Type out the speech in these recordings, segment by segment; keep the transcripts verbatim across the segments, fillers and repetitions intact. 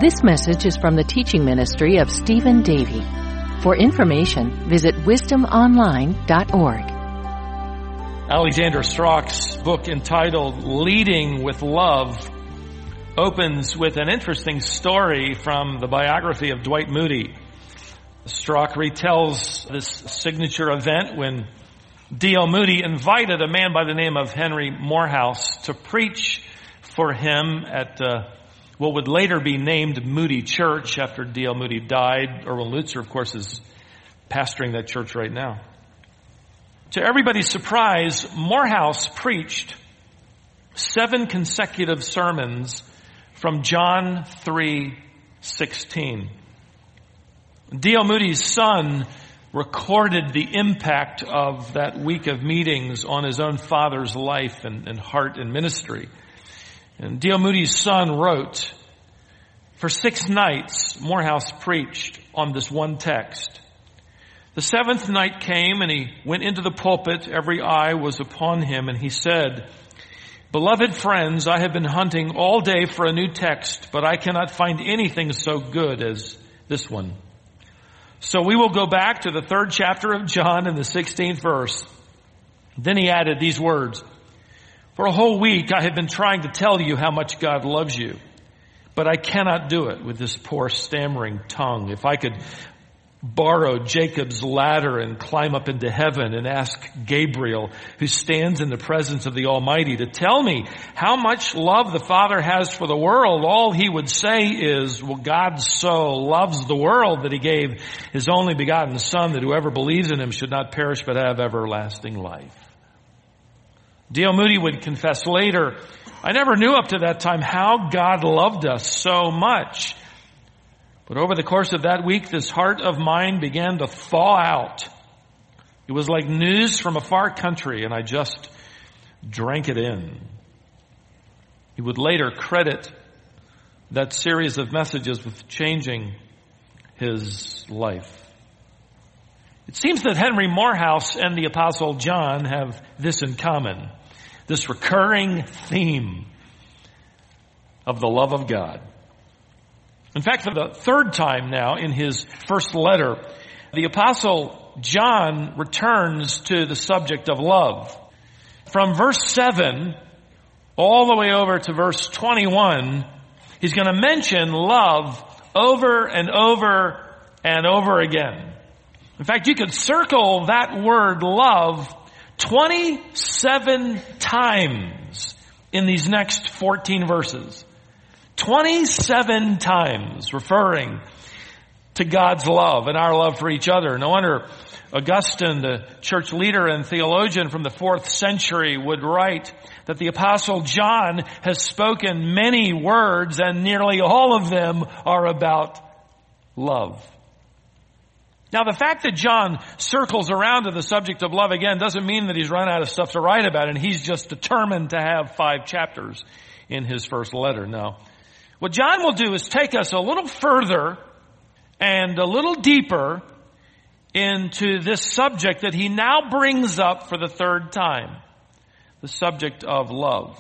This message is from the teaching ministry of Stephen Davey. For information, visit wisdom online dot org. Alexander Strock's book entitled Leading with Love opens with an interesting story from the biography of Dwight Moody. Strock retells this signature event when D L Moody invited a man by the name of Henry Morehouse to preach for him at uh, what would later be named Moody Church after D L Moody died. Erwin Lutzer, of course, is pastoring that church right now. To everybody's surprise, Morehouse preached seven consecutive sermons from John three sixteen. D L Moody's son recorded the impact of that week of meetings on his own father's life and, and heart and ministry. And D L Moody's son wrote, "For six nights, Morehouse preached on this one text. The seventh night came, and he went into the pulpit. Every eye was upon him, and he said, 'Beloved friends, I have been hunting all day for a new text, but I cannot find anything so good as this one. So we will go back to the third chapter of John and the sixteenth verse.' Then he added these words, 'For a whole week I have been trying to tell you how much God loves you, but I cannot do it with this poor stammering tongue. If I could borrow Jacob's ladder and climb up into heaven and ask Gabriel, who stands in the presence of the Almighty, to tell me how much love the Father has for the world, all he would say is, well, God so loves the world that he gave his only begotten Son, that whoever believes in him should not perish but have everlasting life.'" D L Moody would confess later, "I never knew up to that time how God loved us so much. But over the course of that week, this heart of mine began to thaw out. It was like news from a far country, and I just drank it in." He would later credit that series of messages with changing his life. It seems that Henry Morehouse and the Apostle John have this in common, this recurring theme of the love of God. In fact, for the third time now in his first letter, the Apostle John returns to the subject of love. From verse seven all the way over to verse twenty-one, he's going to mention love over and over and over again. In fact, you could circle that word love twenty-seven times in these next fourteen verses. twenty-seven times referring to God's love and our love for each other. No wonder Augustine, the church leader and theologian from the fourth century, would write that the Apostle John has spoken many words and nearly all of them are about love. Now, the fact that John circles around to the subject of love again doesn't mean that he's run out of stuff to write about and he's just determined to have five chapters in his first letter. No. What John will do is take us a little further and a little deeper into this subject that he now brings up for the third time, the subject of love.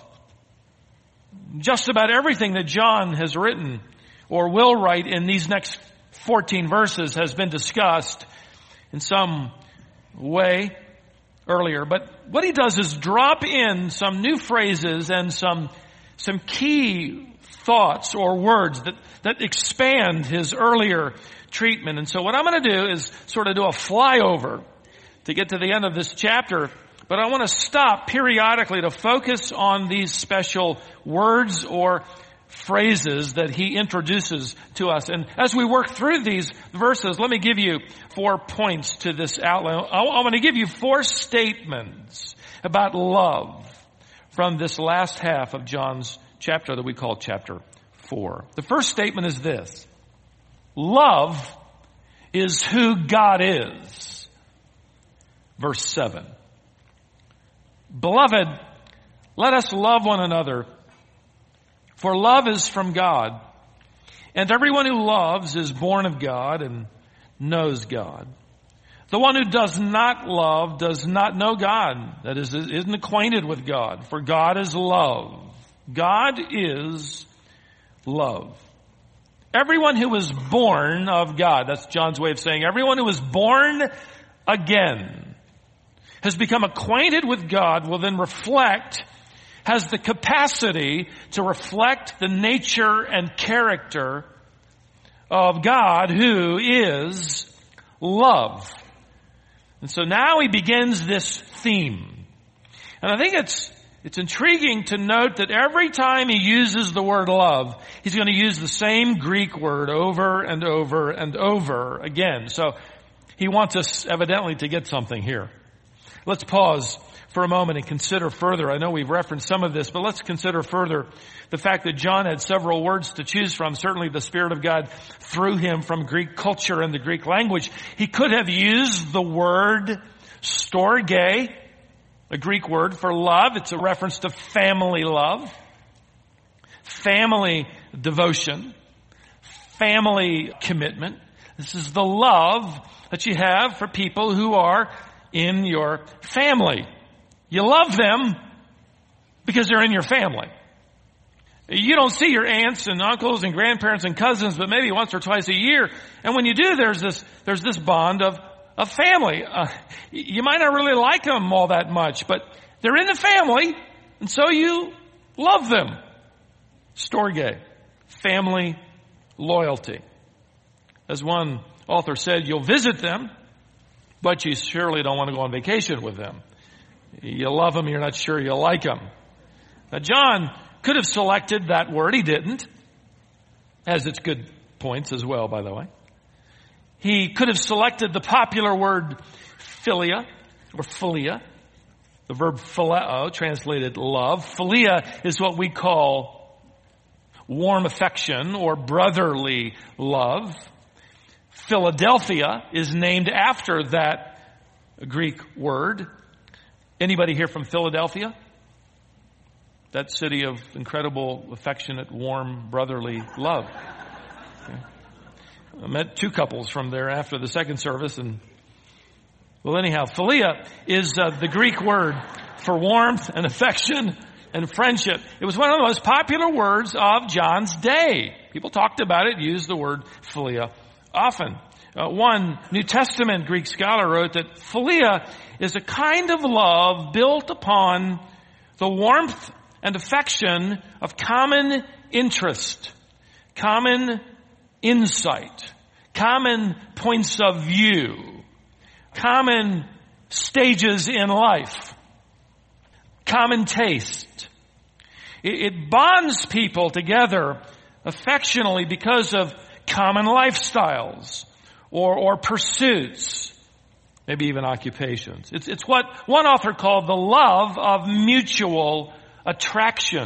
Just about everything that John has written or will write in these next fourteen verses has been discussed in some way earlier. But what he does is drop in some new phrases and some some key thoughts or words that, that expand his earlier treatment. And so what I'm going to do is sort of do a flyover to get to the end of this chapter. But I want to stop periodically to focus on these special words or phrases that he introduces to us. And as we work through these verses, let me give you four points to this outline. I want to give you four statements about love from this last half of John's chapter that we call chapter four. The first statement is this: love is who God is. Verse seven. "Beloved, let us love one another, for love is from God, and everyone who loves is born of God and knows God. The one who does not love does not know God, that is, isn't acquainted with God, for God is love. God is love. Everyone who was born of God, that's John's way of saying everyone who was born again has become acquainted with God, will then reflect, has the capacity to reflect the nature and character of God, who is love. And so now he begins this theme. And I think it's it's intriguing to note that every time he uses the word love, he's going to use the same Greek word over and over and over again. So he wants us evidently to get something here. Let's pause for a moment and consider further. I know we've referenced some of this, but let's consider further the fact that John had several words to choose from. Certainly the Spirit of God through him from Greek culture and the Greek language. He could have used the word storge, a Greek word for love. It's a reference to family love, family devotion, family commitment. This is the love that you have for people who are in your family. You love them because they're in your family. You don't see your aunts and uncles and grandparents and cousins, but maybe once or twice a year. And when you do, there's this, there's this bond of, of family. Uh, you might not really like them all that much, but they're in the family, and so you love them. Storge, family loyalty. As one author said, you'll visit them, but you surely don't want to go on vacation with them. You love them, you're not sure you like them. Now, John could have selected that word. He didn't. Has its good points as well, by the way. He could have selected the popular word philia or philia. The verb phileo, translated love. Philia is what we call warm affection or brotherly love. Philadelphia is named after that Greek word. Anybody here from Philadelphia? That city of incredible, affectionate, warm, brotherly love. Okay. I met two couples from there after the second service, and well, anyhow, philia is uh, the Greek word for warmth and affection and friendship. It was one of the most popular words of John's day. People talked about it, used the word philia often. Uh, one New Testament Greek scholar wrote that philia is a kind of love built upon the warmth and affection of common interest, common insight, common points of view, common stages in life, common taste. It, it bonds people together affectionately because of common lifestyles or, or pursuits, maybe even occupations. It's, it's what one author called the love of mutual attraction.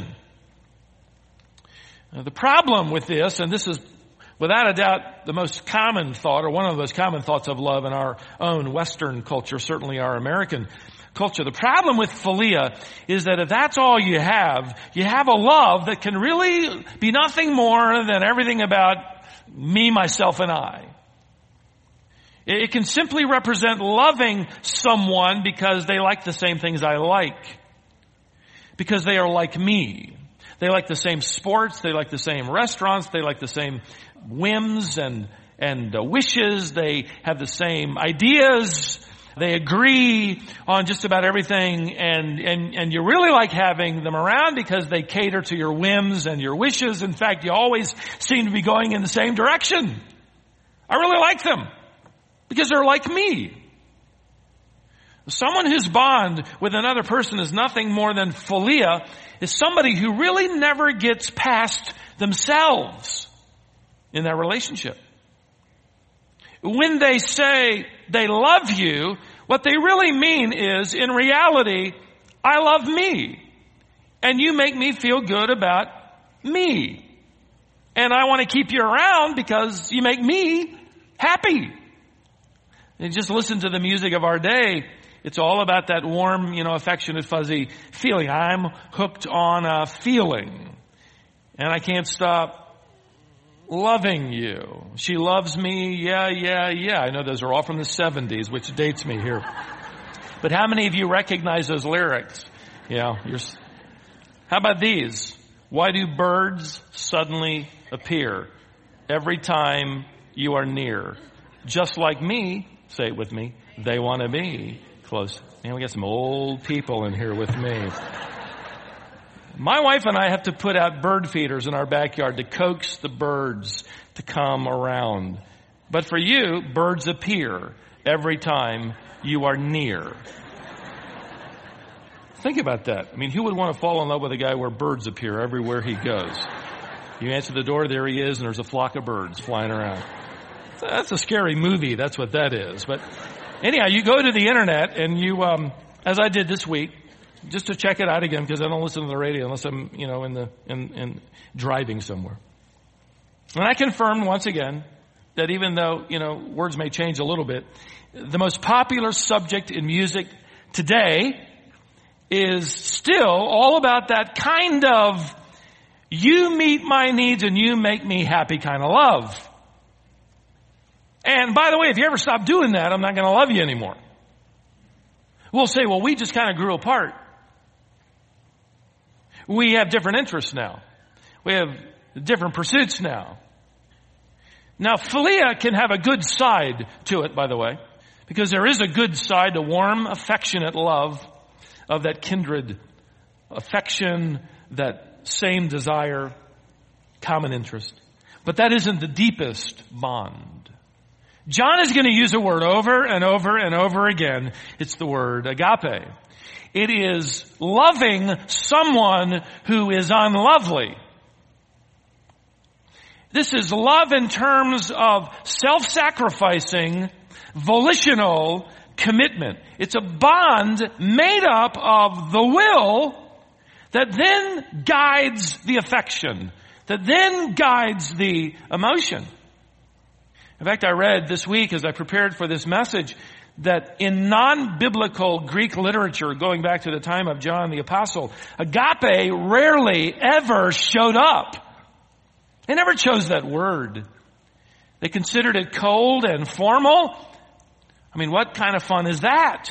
Now, the problem with this, and this is without a doubt the most common thought, or one of the most common thoughts of love in our own Western culture, certainly our American culture. The problem with philia is that if that's all you have, you have a love that can really be nothing more than everything about me, myself, and I. It can simply represent loving someone because they like the same things I like. Because they are like me. They like the same sports, they like the same restaurants, they like the same whims and, and uh, wishes, they have the same ideas, they agree on just about everything, and, and, and you really like having them around because they cater to your whims and your wishes. In fact, you always seem to be going in the same direction. I really like them because they're like me. Someone whose bond with another person is nothing more than philia is somebody who really never gets past themselves in that relationship. When they say they love you, what they really mean is, in reality, I love me. And you make me feel good about me. And I want to keep you around because you make me happy. And just listen to the music of our day. It's all about that warm, you know, affectionate, fuzzy feeling. I'm hooked on a feeling. And I can't stop loving you. She loves me. Yeah, yeah, yeah. I know those are all from the seventies, which dates me here. But how many of you recognize those lyrics? Yeah. You're, how about these? Why do birds suddenly appear? every time you are near. Just like me, say it with me, they want to be close. And we got some old people in here with me. My wife and I have to put out bird feeders in our backyard to coax the birds to come around. But for you, birds appear every time you are near. Think about that. I mean, who would want to fall in love with a guy where birds appear everywhere he goes? You answer the door, there he is, and there's a flock of birds flying around. That's a scary movie. That's what that is. But anyhow, you go to the internet and you, um, as I did this week, just to check it out again, because I don't listen to the radio unless I'm, you know, in the in, in driving somewhere. And I confirmed once again that even though, you know, words may change a little bit, the most popular subject in music today is still all about that kind of you meet my needs and you make me happy kind of love. And by the way, if you ever stop doing that, I'm not going to love you anymore. We'll say, well, we just kind of grew apart. We have different interests now. We have different pursuits now. Now, philia can have a good side to it, by the way, because there is a good side to warm, affectionate love of that kindred affection, that same desire, common interest. But that isn't the deepest bond. John is going to use a word over and over and over again. It's the word agape. It is loving someone who is unlovely. This is love in terms of self-sacrificing, volitional commitment. It's a bond made up of the will that then guides the affection, that then guides the emotion. In fact, I read this week as I prepared for this message that in non-biblical Greek literature, going back to the time of John the Apostle, agape rarely ever showed up. They never chose that word. They considered it cold and formal. I mean, what kind of fun is that?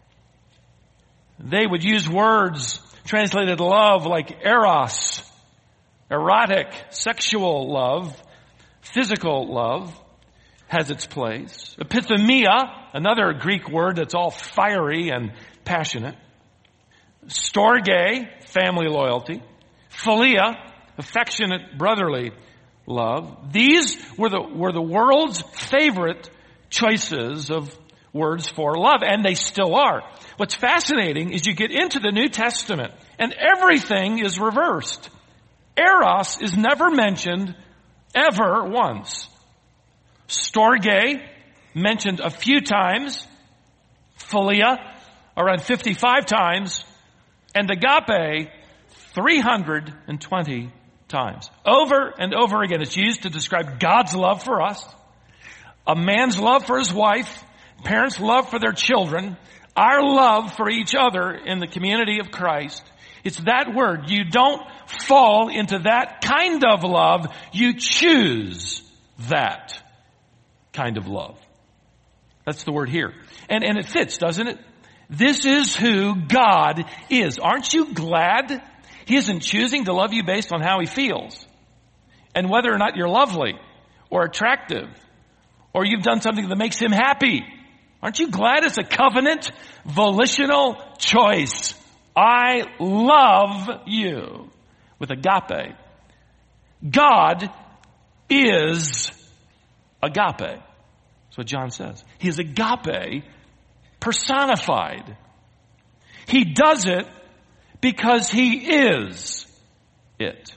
They would use words translated love like eros, erotic, sexual love, physical love has its place. Epithemia, another Greek word that's all fiery and passionate. Storge, family loyalty. Philia, affectionate brotherly love. These were the, were the world's favorite choices of words for love, and they still are. What's fascinating is you get into the New Testament and everything is reversed. Eros is never mentioned ever once. Storge mentioned a few times. Philia around fifty-five times. And agape three hundred twenty times. Over and over again. It's used to describe God's love for us, a man's love for his wife, parents' love for their children, our love for each other in the community of Christ. It's that word. You don't fall into that kind of love. You choose that kind of love. That's the word here. And, and it fits, doesn't it? This is who God is. Aren't you glad He isn't choosing to love you based on how He feels and whether or not you're lovely or attractive or you've done something that makes Him happy? Aren't you glad it's a covenant, volitional choice? I love you with agape. God is agape. That's what John says. He is agape personified. He does it because He is it.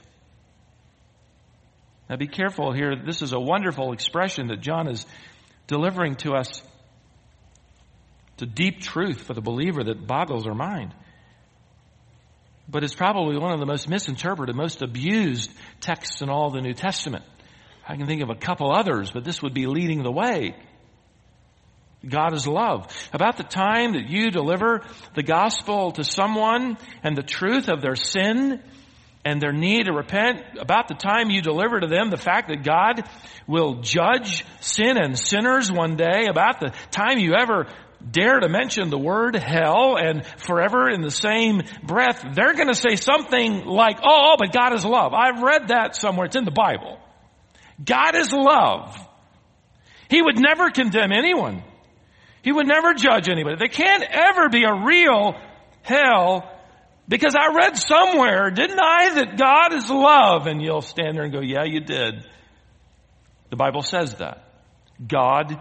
Now be careful here. This is a wonderful expression that John is delivering to us. It's a deep truth for the believer that boggles our mind. But it's probably one of the most misinterpreted, most abused texts in all the New Testament. I can think of a couple others, but this would be leading the way. God is love. About the time that you deliver the gospel to someone and the truth of their sin and their need to repent, about the time you deliver to them the fact that God will judge sin and sinners one day, about the time you ever dare to mention the word hell and forever in the same breath, they're going to say something like, oh, but God is love. I've read that somewhere. It's in the Bible. God is love. He would never condemn anyone. He would never judge anybody. There can't ever be a real hell, because I read somewhere, didn't I, that God is love? And you'll stand there and go, yeah, you did. The Bible says that. God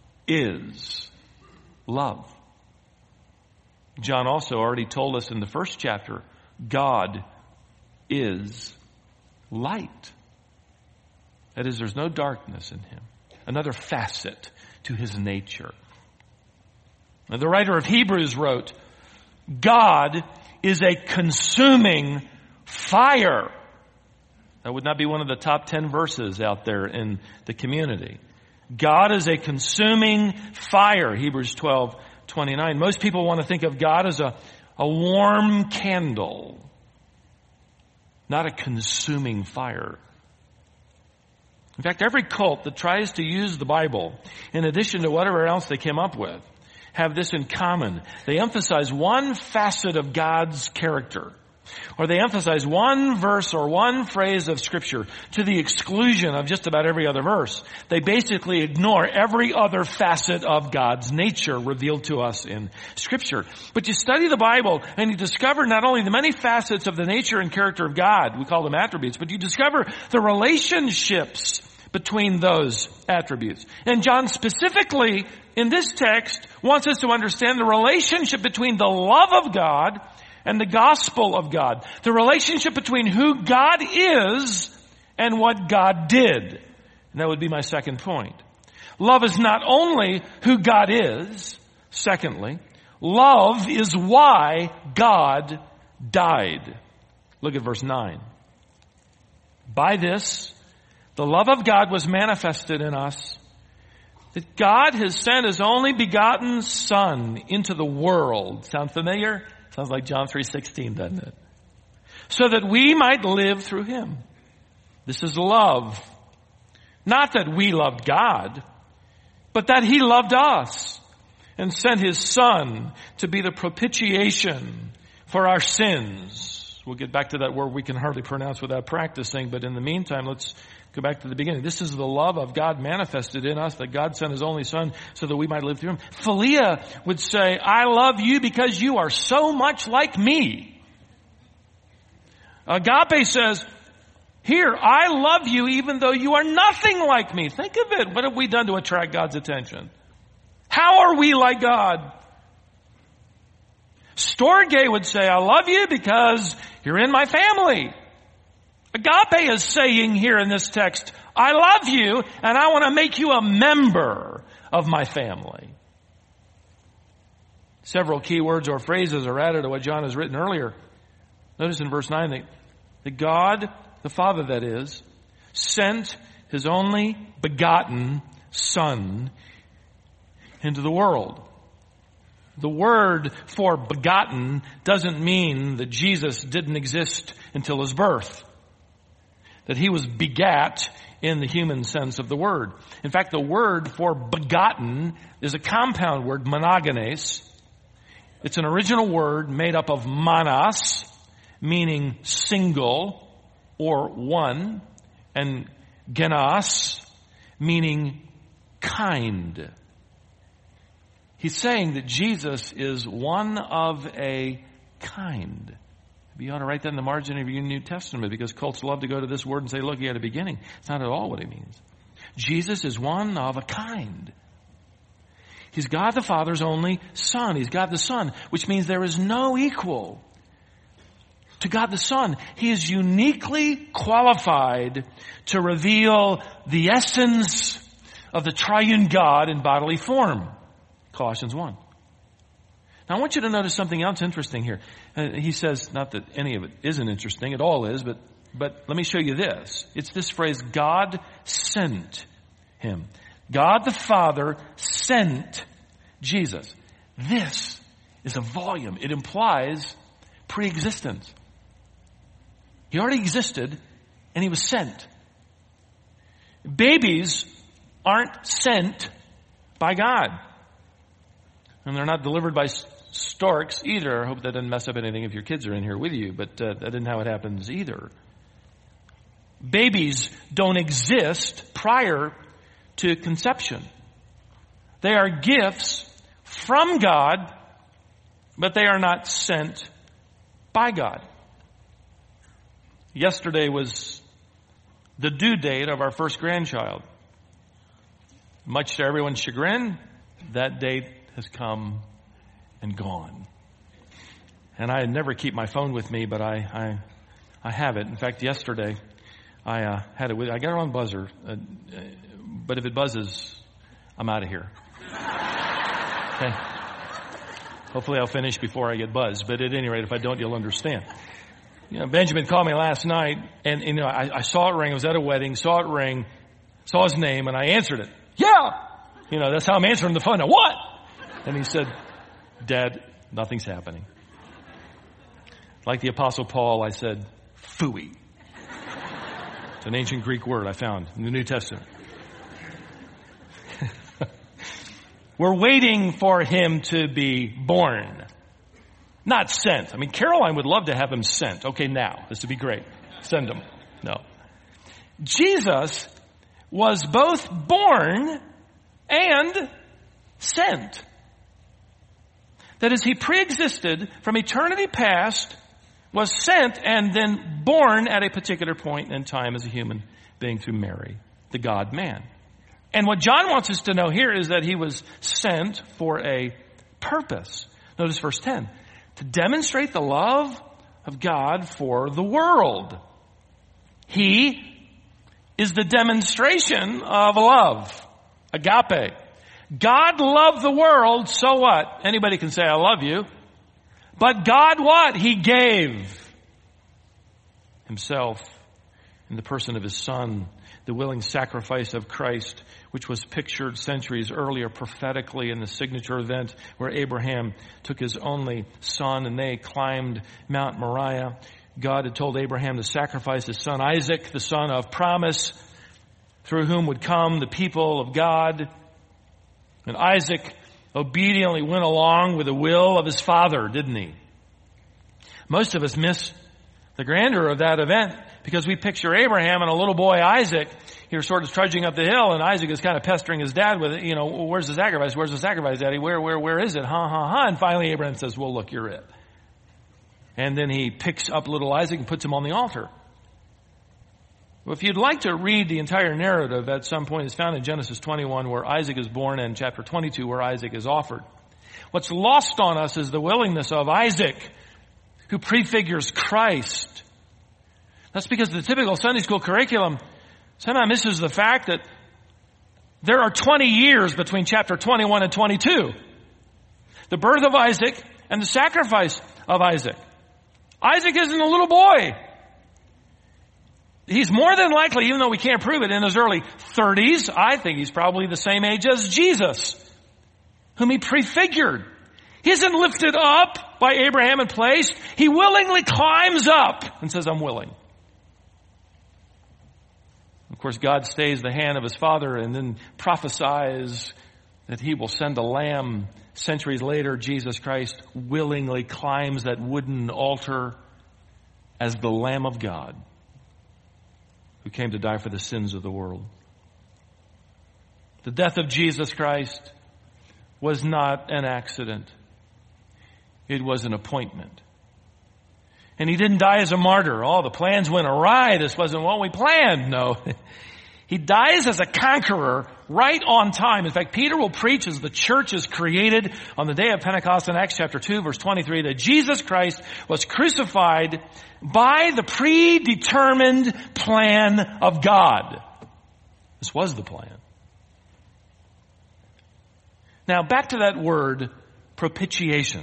is love. John also already told us in the first chapter, God is light. That is, there's no darkness in him. Another facet to his nature. Now, the writer of Hebrews wrote, God is a consuming fire. That would not be one of the top ten verses out there in the community. God is a consuming fire, Hebrews twelve twenty-nine. Most people want to think of God as a, a warm candle, not a consuming fire. In fact, every cult that tries to use the Bible, in addition to whatever else they came up with, have this in common. They emphasize one facet of God's character, or they emphasize one verse or one phrase of Scripture to the exclusion of just about every other verse. They basically ignore every other facet of God's nature revealed to us in Scripture. But you study the Bible and you discover not only the many facets of the nature and character of God, we call them attributes, but you discover the relationships between those attributes. And John specifically in this text wants us to understand the relationship between the love of God and the gospel of God. The relationship between who God is and what God did. And that would be my second point. Love is not only who God is. Secondly, love is why God died. Look at verse nine. By this, the love of God was manifested in us, that God has sent his only begotten Son into the world. Sound familiar? Sounds like John three sixteen, doesn't it? So that we might live through him. This is love. Not that we loved God, but that he loved us and sent his Son to be the propitiation for our sins. We'll get back to that word we can hardly pronounce without practicing, but in the meantime, let's go back to the beginning. This is the love of God manifested in us, that God sent his only Son so that we might live through him. Philia would say, I love you because you are so much like me. Agape says, here, I love you even though you are nothing like me. Think of it. What have we done to attract God's attention? How are we like God? Storge would say, I love you because you're in my family. Agape is saying here in this text, I love you and I want to make you a member of my family. Several key words or phrases are added to what John has written earlier. Notice in verse nine that, that God, the Father that is, sent his only begotten Son into the world. The word for begotten doesn't mean that Jesus didn't exist until his birth. That he was begat in the human sense of the word. In fact, the word for begotten is a compound word, monogenes. It's an original word made up of monos, meaning single or one, and genos, meaning kind. He's saying that Jesus is one of a kind. You ought to write that in the margin of your New Testament, because cults love to go to this word and say, look, he had a beginning. It's not at all what he means. Jesus is one of a kind. He's God the Father's only Son. He's God the Son, which means there is no equal to God the Son. He is uniquely qualified to reveal the essence of the triune God in bodily form. Colossians one. Now I want you to notice something else interesting here. Uh, he says, not that any of it isn't interesting, it all is, but, but let me show you this. It's this phrase, God sent him. God the Father sent Jesus. This is a volume. It implies pre-existence. He already existed and he was sent. Babies aren't sent by God. And they're not delivered by storks either. I hope that doesn't mess up anything if your kids are in here with you, but uh, that isn't how it happens either. Babies don't exist prior to conception. They are gifts from God, but they are not sent by God. Yesterday was the due date of our first grandchild. Much to everyone's chagrin, that date has come and gone. And I never keep my phone with me, but I I, I have it. In fact, yesterday I uh, had it with. I got it on buzzer, uh, but if it buzzes, I'm out of here. Okay. Hopefully, I'll finish before I get buzzed. But at any rate, if I don't, you'll understand. You know, Benjamin called me last night, and, and you know, I, I saw it ring. I was at a wedding, saw it ring, saw his name, and I answered it. Yeah, you know, that's how I'm answering the phone. Now, what? And he said, Dad, nothing's happening. Like the Apostle Paul, I said, phooey. It's an ancient Greek word I found in the New Testament. We're waiting for him to be born, not sent. I mean, Caroline would love to have him sent. Okay, now, this would be great. Send him. No. Jesus was both born and sent. That is, he preexisted from eternity past, was sent, and then born at a particular point in time as a human being through Mary, the God-man. And what John wants us to know here is that he was sent for a purpose. Notice verse ten. To demonstrate the love of God for the world. He is the demonstration of love. Agape. God loved the world, so what? Anybody can say, I love you. But God what? He gave himself in the person of his Son, the willing sacrifice of Christ, which was pictured centuries earlier prophetically in the signature event where Abraham took his only son and they climbed Mount Moriah. God had told Abraham to sacrifice his son Isaac, the son of promise, through whom would come the people of God. And Isaac obediently went along with the will of his father, didn't he? Most of us miss the grandeur of that event because we picture Abraham and a little boy Isaac here sort of trudging up the hill, and Isaac is kind of pestering his dad with, you know, where's the sacrifice? Where's the sacrifice, Daddy? Where, where, where is it? Ha, ha, ha. And finally Abraham says, well, look, you're it. And then he picks up little Isaac and puts him on the altar. Well, if you'd like to read the entire narrative at some point, it's found in Genesis twenty-one where Isaac is born and chapter twenty-two where Isaac is offered. What's lost on us is the willingness of Isaac, who prefigures Christ. That's because the typical Sunday school curriculum somehow misses the fact that there are twenty years between chapter twenty-one and twenty-two. The birth of Isaac and the sacrifice of Isaac. Isaac isn't a little boy. He's more than likely, even though we can't prove it, in his early thirties. I think he's probably the same age as Jesus, whom he prefigured. He isn't lifted up by Abraham and placed. He willingly climbs up and says, I'm willing. Of course, God stays the hand of his father and then prophesies that he will send a lamb. Centuries later, Jesus Christ willingly climbs that wooden altar as the Lamb of God who came to die for the sins of the world. The death of Jesus Christ was not an accident. It was an appointment. And he didn't die as a martyr. Oh, the plans went awry. This wasn't what we planned. No. He dies as a conqueror right on time. In fact, Peter will preach as the church is created on the day of Pentecost in Acts chapter two, verse twenty-three, that Jesus Christ was crucified by the predetermined plan of God. This was the plan. Now, back to that word, propitiation.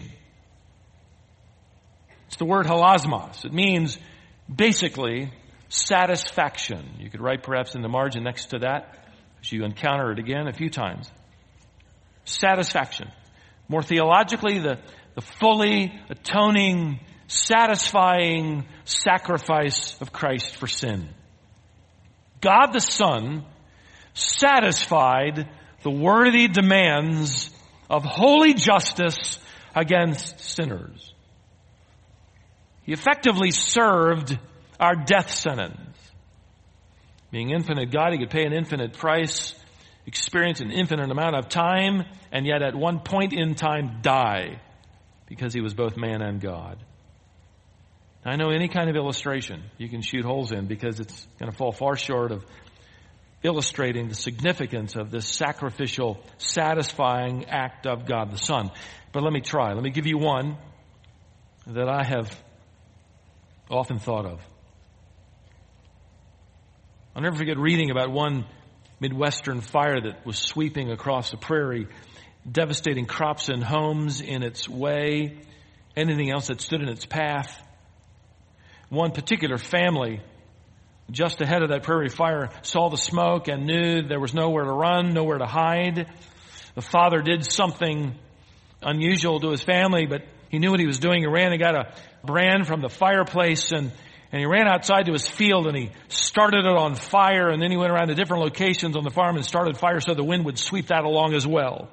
It's the word halasmos. It means basically satisfaction. You could write perhaps in the margin next to that as you encounter it again a few times. Satisfaction. More theologically, the, the fully atoning, satisfying sacrifice of Christ for sin. God the Son satisfied the worthy demands of holy justice against sinners. He effectively served our death sentence. Being infinite God, he could pay an infinite price, experience an infinite amount of time, and yet at one point in time die because he was both man and God. I know any kind of illustration you can shoot holes in because it's going to fall far short of illustrating the significance of this sacrificial, satisfying act of God the Son. But let me try. Let me give you one that I have often thought of. I'll never forget reading about one Midwestern fire that was sweeping across the prairie, devastating crops and homes in its way, anything else that stood in its path. One particular family just ahead of that prairie fire saw the smoke and knew there was nowhere to run, nowhere to hide. The father did something unusual to his family, but he knew what he was doing. He ran and got a brand from the fireplace, and, and he ran outside to his field, and he started it on fire, and then he went around to different locations on the farm and started fire so the wind would sweep that along as well.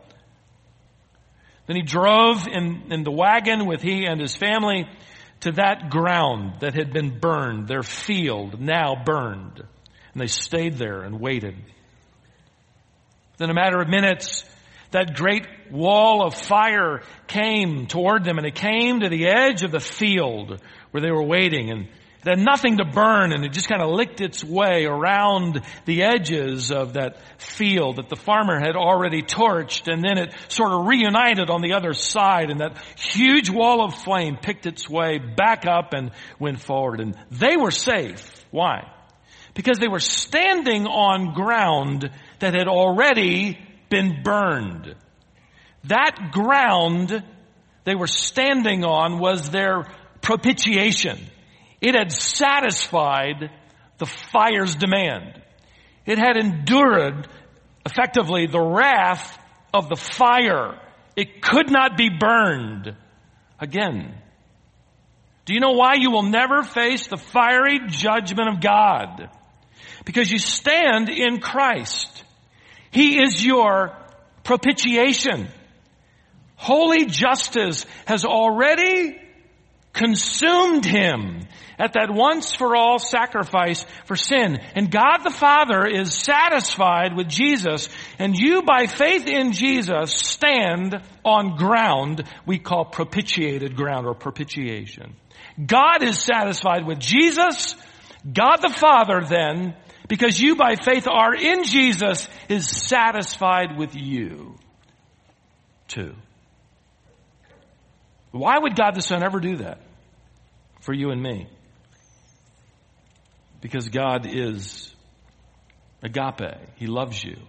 Then he drove in, in the wagon with he and his family to that ground that had been burned, their field now burned. And they stayed there and waited. Within a matter of minutes, that great wall of fire came toward them, and it came to the edge of the field where they were waiting, and it had nothing to burn, and it just kind of licked its way around the edges of that field that the farmer had already torched, and then it sort of reunited on the other side, and that huge wall of flame picked its way back up and went forward. And they were safe. Why? Because they were standing on ground that had already been burned. That ground they were standing on was their propitiation. It had satisfied the fire's demand. It had endured, effectively, the wrath of the fire. It could not be burned again. Do you know why you will never face the fiery judgment of God? Because you stand in Christ. He is your propitiation. Holy justice has already consumed him at that once-for-all sacrifice for sin. And God the Father is satisfied with Jesus, and you, by faith in Jesus, stand on ground we call propitiated ground or propitiation. God is satisfied with Jesus. God the Father, then, because you by faith are in Jesus, is satisfied with you too. Why would God the Son ever do that for you and me? Because God is agape. He loves you.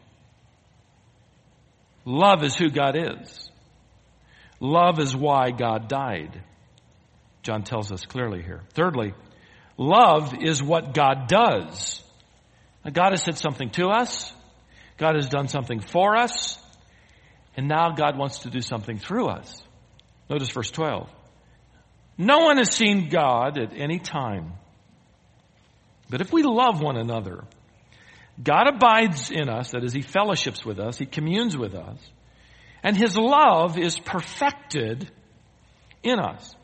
Love is who God is. Love is why God died. John tells us clearly here. Thirdly, love is what God does. Now, God has said something to us. God has done something for us. And now God wants to do something through us. Notice verse twelve. No one has seen God at any time. But if we love one another, God abides in us, that is, he fellowships with us, he communes with us, and his love is perfected in us.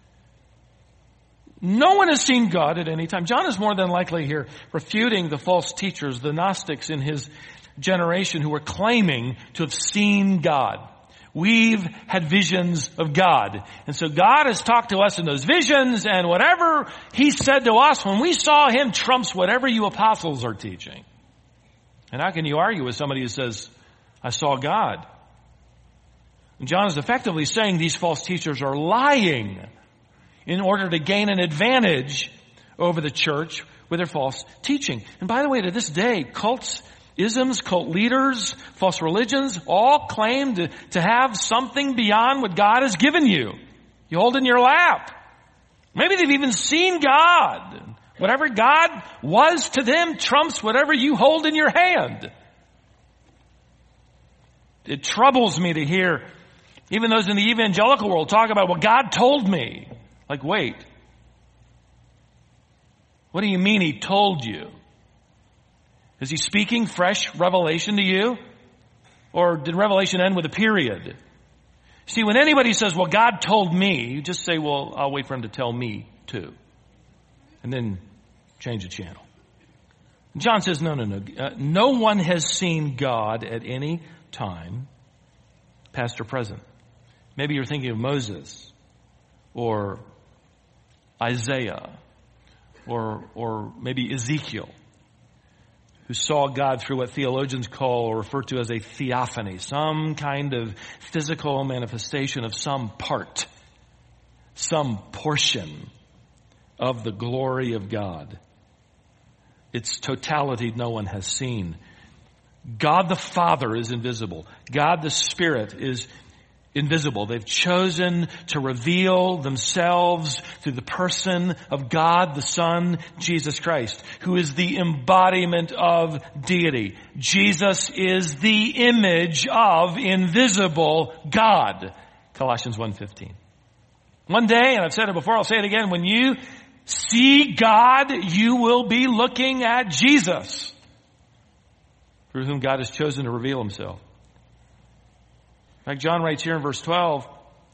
No one has seen God at any time. John is more than likely here refuting the false teachers, the Gnostics in his generation who were claiming to have seen God. We've had visions of God. And so God has talked to us in those visions, and whatever he said to us when we saw him trumps whatever you apostles are teaching. And how can you argue with somebody who says, I saw God? And John is effectively saying these false teachers are lying in order to gain an advantage over the church with their false teaching. And by the way, to this day, cults, isms, cult leaders, false religions, all claim to, to have something beyond what God has given you. You hold in your lap. Maybe they've even seen God. Whatever God was to them trumps whatever you hold in your hand. It troubles me to hear even those in the evangelical world talk about, well, God told me. Like, wait. What do you mean he told you? Is he speaking fresh revelation to you? Or did revelation end with a period? See, when anybody says, well, God told me, you just say, well, I'll wait for him to tell me too. And then change the channel. John says, no, no, no. Uh, no one has seen God at any time, past or present. Maybe you're thinking of Moses or Isaiah or, or maybe Ezekiel, who saw God through what theologians call or refer to as a theophany, some kind of physical manifestation of some part, some portion of the glory of God. Its totality no one has seen. God the Father is invisible. God the Spirit is invisible. They've chosen to reveal themselves through the person of God the Son, Jesus Christ, who is the embodiment of deity. Jesus is the image of invisible God. Colossians one fifteen. One day, and I've said it before, I'll say it again, when you see God, you will be looking at Jesus, through whom God has chosen to reveal himself. In fact, John writes here in verse twelve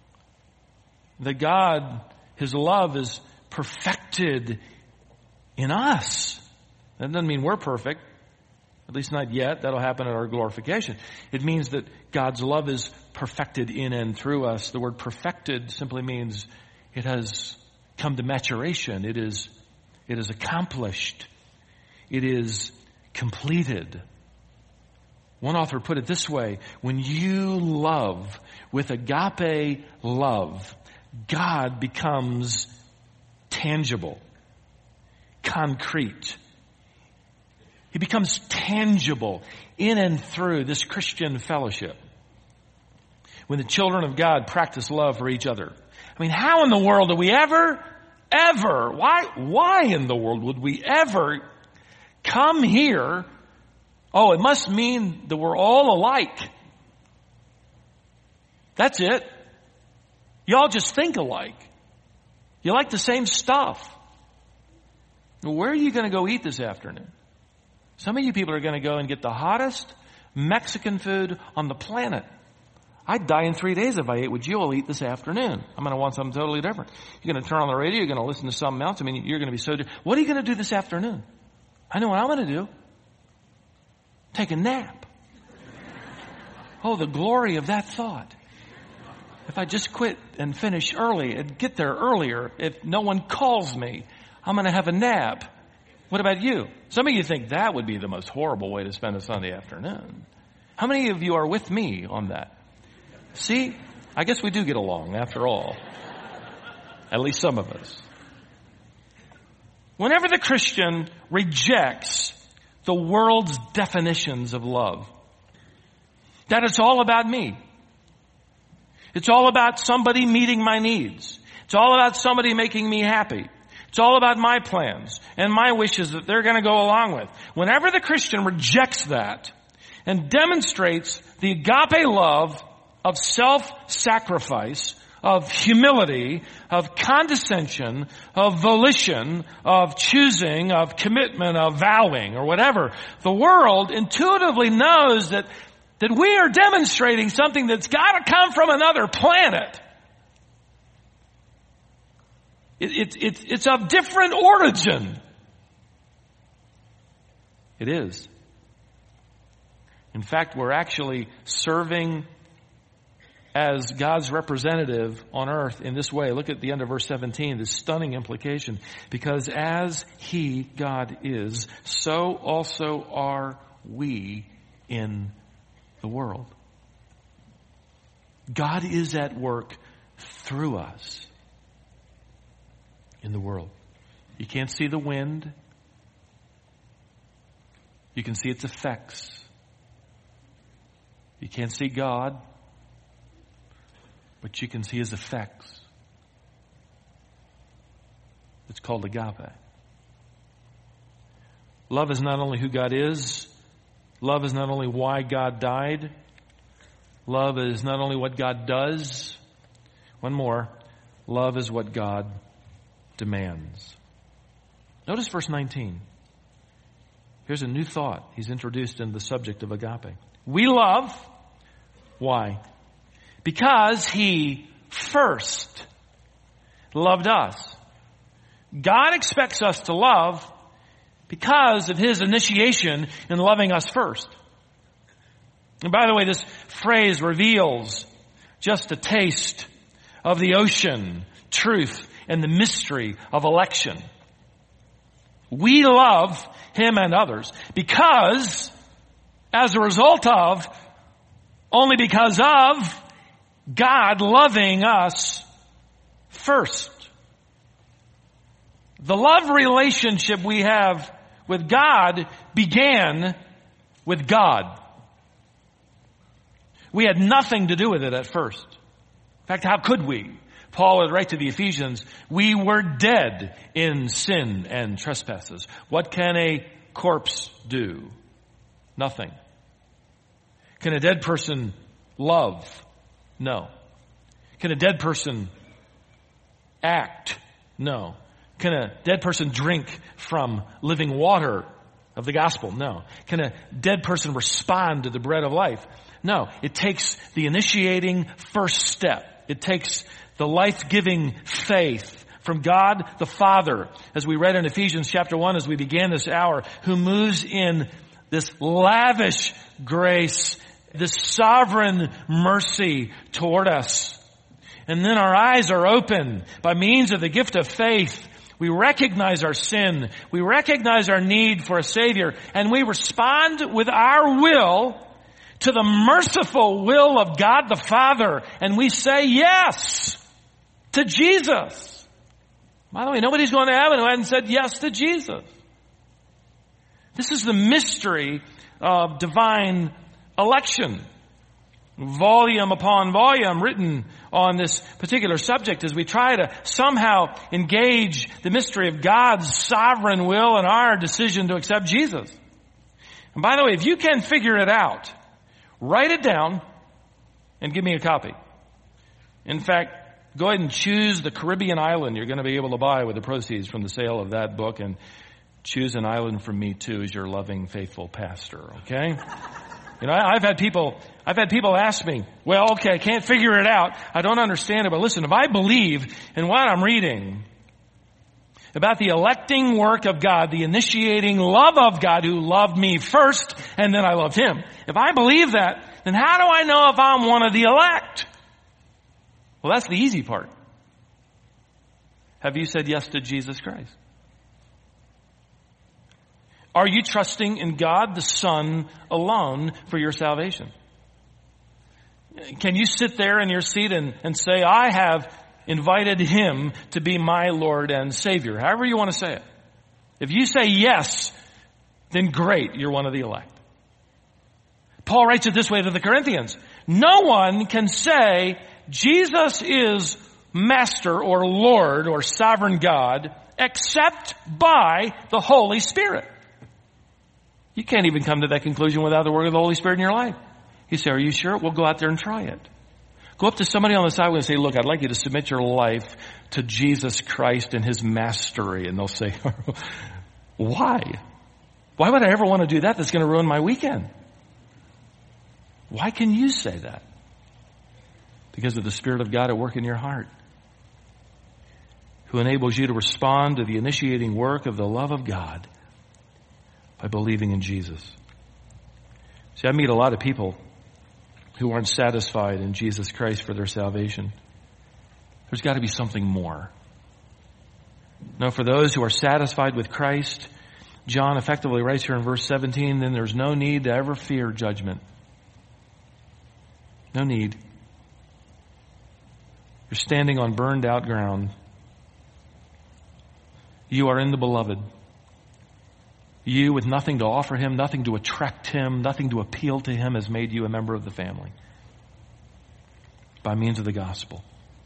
that God, his love is perfected in us. That doesn't mean we're perfect, at least not yet. That'll happen at our glorification. It means that God's love is perfected in and through us. The word perfected simply means it has come to maturation. It is, it is accomplished. It is completed. One author put it this way: when you love with agape love, God becomes tangible, concrete. He becomes tangible in and through this Christian fellowship. When the children of God practice love for each other. I mean, how in the world do we ever, ever, why, why in the world would we ever come here? Oh, it must mean that we're all alike. That's it. You all just think alike. You like the same stuff. Well, where are you going to go eat this afternoon? Some of you people are going to go and get the hottest Mexican food on the planet. I'd die in three days if I ate what you all eat this afternoon. I'm going to want something totally different. You're going to turn on the radio. You're going to listen to something else. I mean, you're going to be so... What are you going to do this afternoon? I know what I'm going to do. Take a nap. Oh, the glory of that thought. If I just quit and finish early and get there earlier, if no one calls me, I'm going to have a nap. What about you? Some of you think that would be the most horrible way to spend a Sunday afternoon. How many of you are with me on that? See, I guess we do get along after all. At least some of us. Whenever the Christian rejects the world's definitions of love, that it's all about me. It's all about somebody meeting my needs. It's all about somebody making me happy. It's all about my plans and my wishes that they're going to go along with. Whenever the Christian rejects that and demonstrates the agape love of self-sacrifice, of humility, of condescension, of volition, of choosing, of commitment, of vowing, or whatever, the world intuitively knows that, that we are demonstrating something that's got to come from another planet. It, it, it, it's of different origin. It is. In fact, we're actually serving as God's representative on earth in this way. Look at the end of verse seventeen, this stunning implication. Because as He, God, is, so also are we in the world. God is at work through us in the world. You can't see the wind. You can see its effects. You can't see God, but you can see His effects. It's called agape. Love is not only who God is. Love is not only why God died. Love is not only what God does. One more. Love is what God demands. Notice verse nineteen. Here's a new thought He's introduced in the subject of agape. We love. Why? Because He first loved us. God expects us to love Because of his initiation in loving us first. And by the way, this phrase reveals just a taste of the ocean, truth, and the mystery of election. We love him and others because, as a result of, only because of, God loving us first. The love relationship we have with God began with God. We had nothing to do with it at first. In fact, how could we? Paul would write to the Ephesians, we were dead in sin and trespasses. What can a corpse do? Nothing. Can a dead person love? No. Can a dead person act? No. Can a dead person drink from living water of the gospel? No. Can a dead person respond to the bread of life? No. It takes the initiating first step. It takes the life-giving faith from God the Father, as we read in Ephesians chapter one as we began this hour, who moves in this lavish grace, this sovereign mercy toward us. And then our eyes are open by means of the gift of faith. We recognize our sin. We recognize our need for a Savior. And we respond with our will to the merciful will of God the Father. And we say yes to Jesus. By the way, nobody's going to heaven who hadn't said yes to Jesus. This is the mystery of divine election. Volume upon volume written on this particular subject as we try to somehow engage the mystery of God's sovereign will and our decision to accept Jesus. And by the way, if you can figure it out, write it down and give me a copy. In fact, go ahead and choose the Caribbean island you're going to be able to buy with the proceeds from the sale of that book, and choose an island from me too as your loving, faithful pastor, okay? You know, I've had people, I've had people ask me, well, okay, I can't figure it out. I don't understand it. But listen, if I believe in what I'm reading about the electing work of God, the initiating love of God who loved me first and then I loved him. If I believe that, then how do I know if I'm one of the elect? Well, that's the easy part. Have you said yes to Jesus Christ? Are you trusting in God the Son alone for your salvation? Can you sit there in your seat and, and say, I have invited him to be my Lord and Savior? However you want to say it. If you say yes, then great, you're one of the elect. Paul writes it this way to the Corinthians. No one can say Jesus is Master or Lord or Sovereign God except by the Holy Spirit. You can't even come to that conclusion without the work of the Holy Spirit in your life. You say, are you sure? We'll go out there and try it. Go up to somebody on the sidewalk and say, look, I'd like you to submit your life to Jesus Christ and his mastery. And they'll say, why? Why would I ever want to do that? That's going to ruin my weekend. Why can you say that? Because of the Spirit of God at work in your heart, who enables you to respond to the initiating work of the love of God by believing in Jesus. See, I meet a lot of people who aren't satisfied in Jesus Christ for their salvation. There's got to be something more. No, for those who are satisfied with Christ, John effectively writes here in verse seventeen, then there's no need to ever fear judgment. No need. You're standing on burned out ground. You are in the beloved. You, with nothing to offer him, nothing to attract him, nothing to appeal to him, has made you a member of the family by means of the gospel.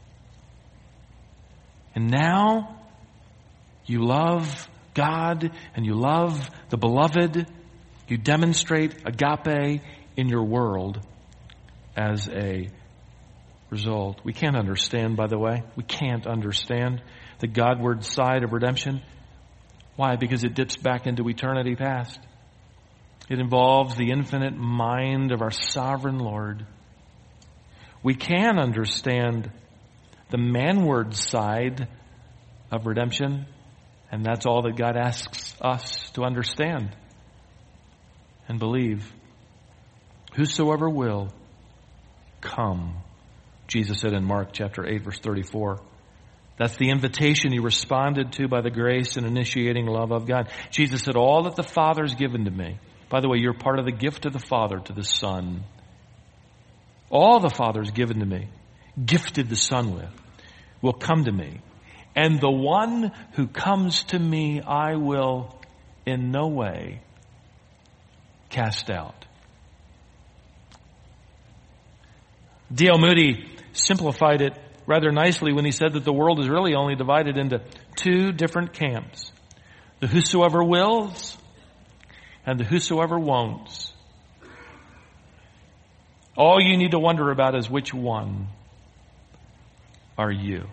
And now you love God and you love the beloved. You demonstrate agape in your world as a result. We can't understand, by the way, we can't understand the Godward side of redemption. Why? Because it dips back into eternity past. It involves the infinite mind of our sovereign Lord. We can understand the manward side of redemption And that's all that God asks us to understand and believe. Whosoever will, come. Jesus said in Mark chapter eight, verse thirty-four. That's the invitation he responded to by the grace and initiating love of God. Jesus said, all that the Father has given to me. By the way, you're part of the gift of the Father to the Son. All the Father has given to me, gifted the Son with, will come to me. And the one who comes to me, I will in no way cast out. D L Moody simplified it rather nicely when he said that the world is really only divided into two different camps. The whosoever wills and the whosoever won't. All you need to wonder about is which one are you?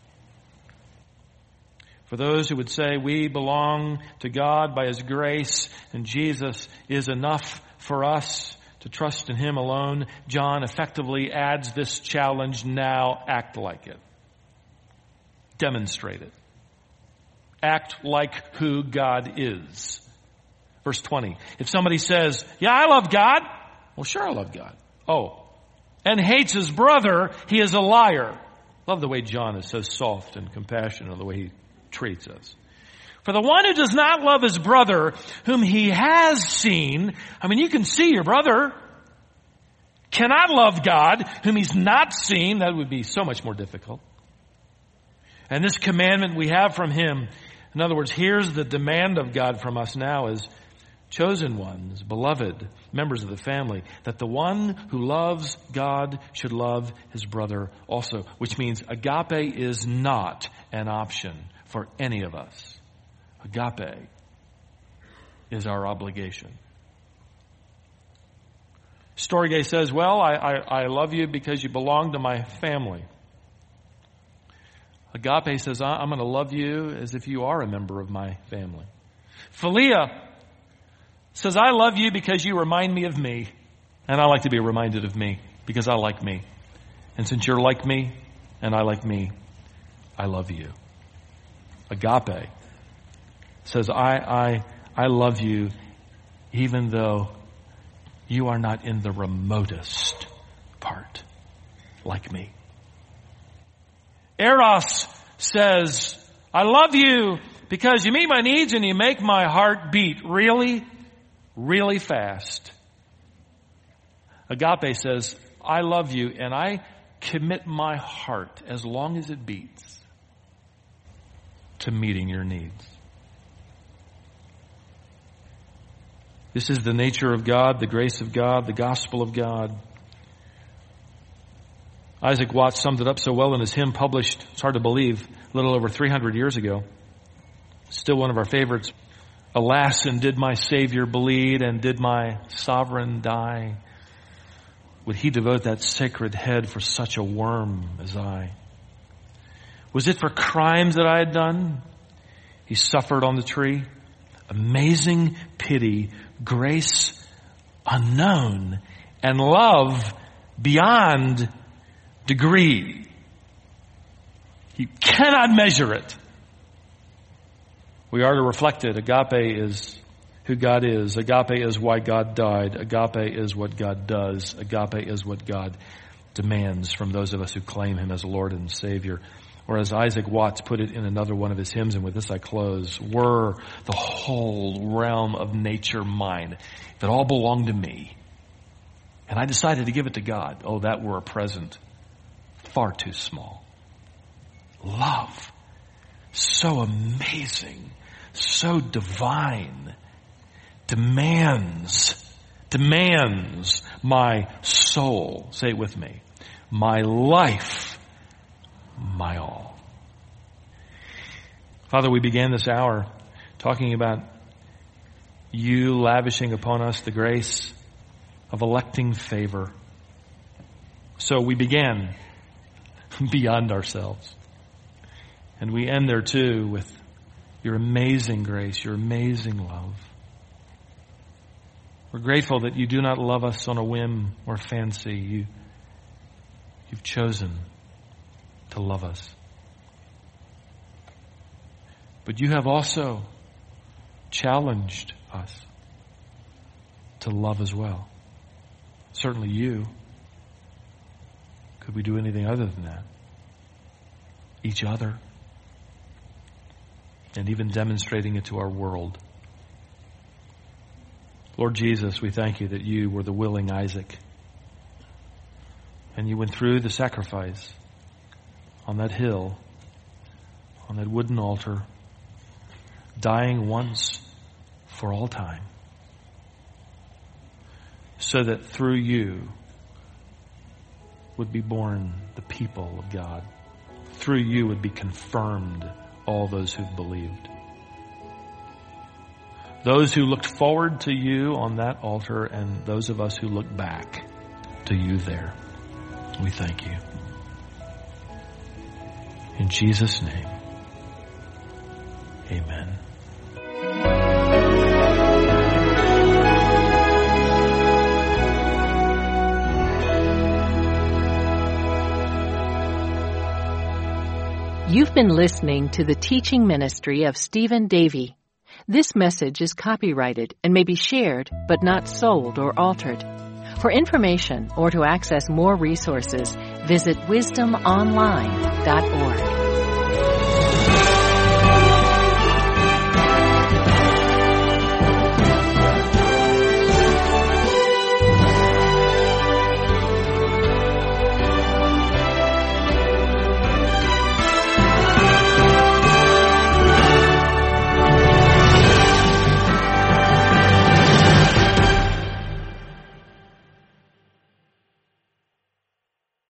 For those who would say we belong to God by His grace and Jesus is enough for us to trust in Him alone, John effectively adds this challenge: now act like it. Demonstrate it. Act like who God is. Verse twenty. If somebody says, yeah, I love God. Well, sure, I love God. Oh, and hates his brother, he is a liar. Love the way John is so soft and compassionate, the way he treats us. For the one who does not love his brother, whom he has seen, I mean, you can see your brother, cannot love God, whom he's not seen. That would be so much more difficult. And this commandment we have from him, in other words, here's the demand of God from us now, is chosen ones, beloved, members of the family, that the one who loves God should love his brother also, which means agape is not an option for any of us. Agape is our obligation. Storge says, well, I, I, I love you because you belong to my family. Agape says, I'm going to love you as if you are a member of my family. Philia says, I love you because you remind me of me. And I like to be reminded of me because I like me. And since you're like me and I like me, I love you. Agape says, I, I, I love you even though you are not in the remotest part like me. Eros says, I love you because you meet my needs and you make my heart beat really, really fast. Agape says, I love you and I commit my heart as long as it beats to meeting your needs. This is the nature of God, the grace of God, the gospel of God. Isaac Watts summed it up so well in his hymn published, it's hard to believe, a little over three hundred years ago. Still one of our favorites. Alas, and did my Savior bleed, and did my sovereign die? Would he devote that sacred head for such a worm as I? Was it for crimes that I had done? He suffered on the tree. Amazing pity, grace unknown, and love beyond degree. You cannot measure it. We are to reflect it. Agape is who God is. Agape is why God died. Agape is what God does. Agape is what God demands from those of us who claim Him as Lord and Savior. Or as Isaac Watts put it in another one of his hymns, and with this I close, were the whole realm of nature mine, if it all belonged to me, and I decided to give it to God, oh, that were a present far too small. Love, so amazing, so divine, demands, demands my soul. Say it with me. My life, my all. Father, we began this hour talking about you lavishing upon us the grace of electing favor. So we began beyond ourselves. And we end there too with your amazing grace, your amazing love. We're grateful that you do not love us on a whim or fancy. You, you've chosen to love us. But you have also challenged us to love as well. Certainly you. Could we do anything other than that? Each other. And even demonstrating it to our world. Lord Jesus, we thank you that you were the willing Isaac. And you went through the sacrifice on that hill, on that wooden altar, dying once for all time, so that through you would be born the people of God. Through you would be confirmed all those who've believed. Those who looked forward to you on that altar, and those of us who look back to you there. We thank you. In Jesus' name, amen. You've been listening to the teaching ministry of Stephen Davey. This message is copyrighted and may be shared, but not sold or altered. For information or to access more resources, visit wisdom online dot org.